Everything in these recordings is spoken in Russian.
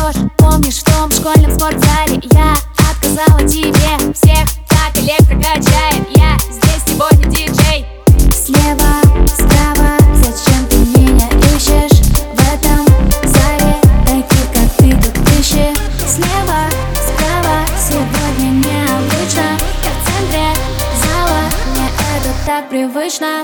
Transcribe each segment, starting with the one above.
даешь. Помнишь, в том школьном спортзале я отказала тебе. Всех так электрокачает, я здесь сегодня диджей. Слева, справа, зачем ты меня ищешь? В этом зале таких, как ты, тут тысячи. Слева, справа, сегодня необычно. Я в центре зала, мне это так привычно.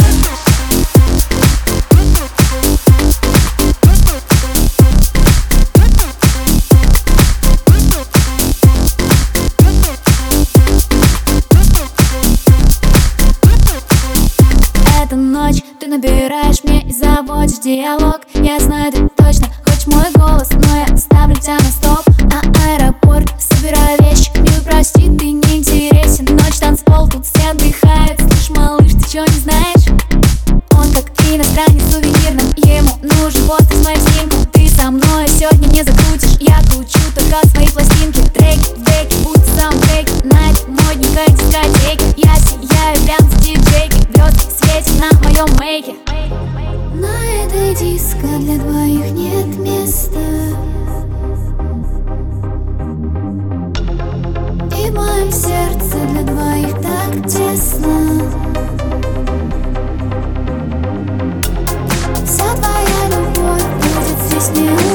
Эту ночь ты набираешь мне и заводишь диалог. Я знаю, ты точно хочешь мой голос, но я ставлю тебя на стоп. На аэропорт собираю вещи, милый, прости, ты не интересен. Ночь, танцпол, тут все отдыхают. Слышь, малыш, ты чё не знаешь? Он как иностранец в сувенирном, ему нужен постер с моим снимком. Ты со мной сегодня не закрутишь, я кручу только свои пластинки. Треки, деки, будь саундтреки, на этой модненькой дискотеке. Я сияю прям с диджейкой, звезды светят на моем мейке. На этой диско для двоих нет места, и в моем сердце для двоих так тесно. Вся твоя любовь будет здесь не